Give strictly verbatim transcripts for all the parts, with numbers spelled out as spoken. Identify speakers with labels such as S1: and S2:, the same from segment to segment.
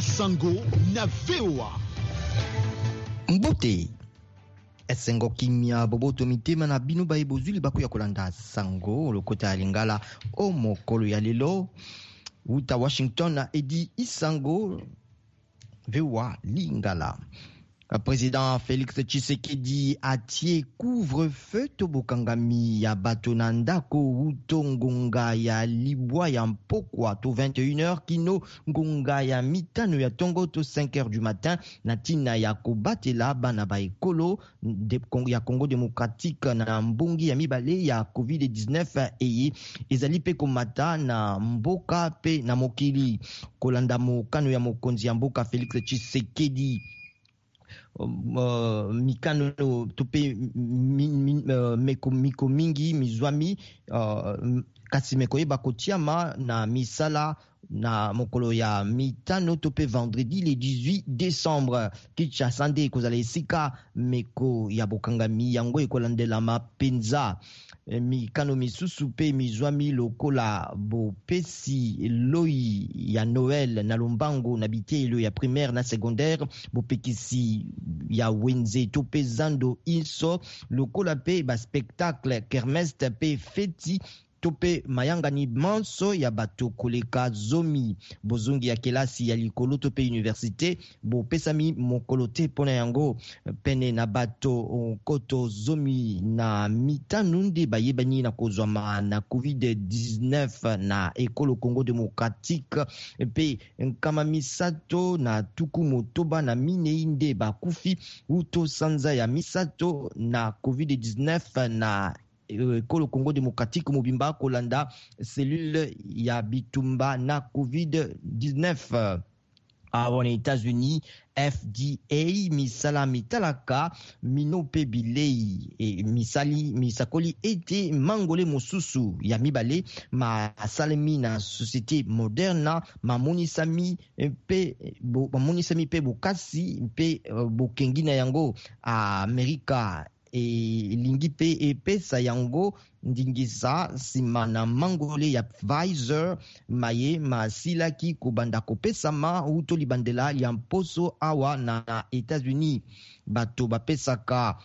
S1: Sango na V O A.
S2: Mbote esengo kimia boboto mitema na bino ba ebozuli bakuya kolanda Sango lokota ya lingala o mokolo ya lelo uta Washington na Edi Isango V O A lingala. Le président Félix Tshisekedi atie couvre-feu tobokangami ya batonanda ko utongonga ya libwa ya mpokwa to vingt et une heures kino ngonga ya mitano ya tongo to cinq heures du matin na tina ya kobatela bana ba ekolo de ya Congo démocratique na mbongi ya mibale ya covid dix-neuf eye ezali pe komata na mboka pe na mokili kolanda mokano ya mokonzi ya mboka Félix Tshisekedi. Uh, mikano tupe mi, mi, uh, meko, miko mingi mizwami uh, kasi mekoyeba kotiama na misala na mokolo ya mitano tope vendredi le dix-huit décembre Kinshasa nde kozala esika meko ya bokangami yango ekolandela mapenza mikano misusu pe mizwami lokola bopesi loi ya Noël na lombango na bitelo ya primaire na secondaire bopekisi ya wenze tope zando inso lokola pe ba spectacle kermesse pe feti tope mayangani manso ya bato koleka zomi bozongi ya kelasi ya likolo tope université bo pesami mokolo te pona yango pene na bato koto zomi na mitano nde bayebani na kozwama na covid dix-neuf na ekolo Congo démocratique pe nkama misato na tuku motoba na minei nde bakufi uto sanza ya misato na covid dix-neuf na ekolo Congo démocratique mobimba kolanda cellule ya bitumba na covid dix-neuf. Awon États-Unis F D A misala mitalaka minope bilei e misali misakoli ete mangole mosusu ya mibale ma salemi na société Moderna mamonisami pe bo mamonisami pe bokasi pe bokengi na yango a Amerika e lingi pe epesa yango ndingisa sima na mangole ya Pfizer maye masilaki kobanda kopesama uto libandela ya mposo awa na États-Unis bato bapesaka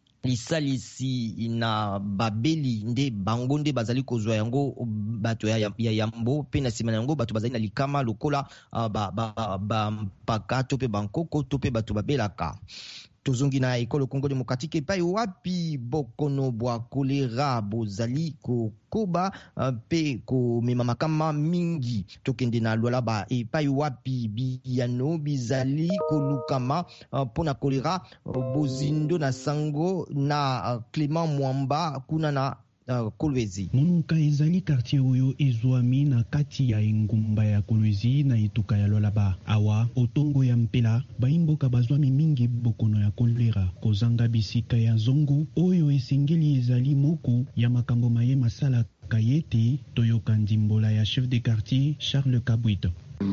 S2: lisalisi na babeli nde bango nde bazali kozwa yango bato ya, ya yambo pe na sima na yango bato bazali na likama lokola uh, ba, ba, ba mpaka to pe bankoko to pe bato babelaka. Tozongi na ekolo Congo démocratique epai wapi bokono bwa kolera bozali kokoba uh, pe komema makama mingi tokende na lwalaba epai wapi biyano bizali kolukama uh, pona kolera uh, bozindo na sango na uh, Clément Mwamba kuna na Uh, Kolwezi.
S3: Monuka ezali quartier oyo ezwami na kati ya engumba ya Kolwezi na etuka ya Lolaba. Awa otongo ya mpela baimboka bazwami mingi bokono ya kolera kozanga bisika ya zongo oyo esengeli ezali moko ya makambo maye masala kayete toyoka ndimbola ya chef de quartier Charles Kabwita.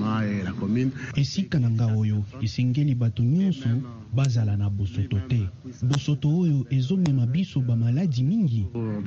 S3: Esika nanga oyo esengeli bato nyonso bazala na bosoto te. Bosoto oyo ezomema biso ba maladi mingi.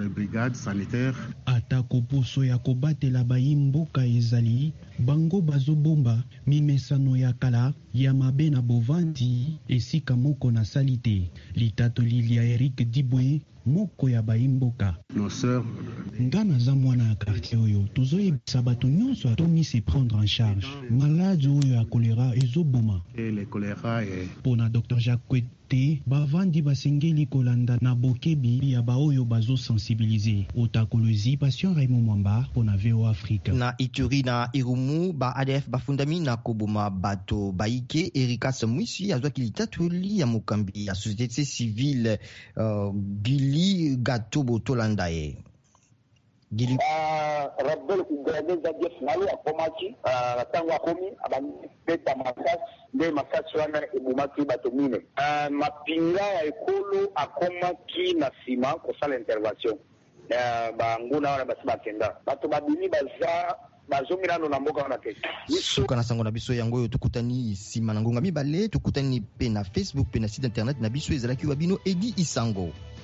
S3: Atako poso ya kobatela bayimboka ezali bango bazobomba mimesano ya kala ya mabe na bovandi esika moko na salite. Litato lilia Eric Dibwe moko ya baimboka. Ngana za mwana ya quartier oyo tozoyebisa bato nyonso atomi se prendre en charge. Maladi oyo ya kolera ezoboma. Pona docteur Jacques Kwete bavandi basengeli kolanda na bokebi ya baoyo bazo sensibiliser. Otakolozi patient Raymond Mwamba pona V O A Afrique.
S2: Na Ituri na Irumu ba A D F bafundami na koboma bato baike Erika Samwisi azwaki litatoli ya mokambi ya société civile uh, Gili Gatobo Tolandaye.
S4: Gili Rabel kugade za Jeff Nalo akomaki tango akomi abandi peta masasi nde masasi wana ebumaki bato mine mapinga ya ekolo akomaki na sima kosala intervention banguna wana basi bakenda bato babini baza bazomilano na mboka wana te
S2: suka na sango na biso yango oyo tokutani sima na ngonga mibale tokutani pe na Facebook pe na site internet na biso ezalaki wa bino Edi Isango.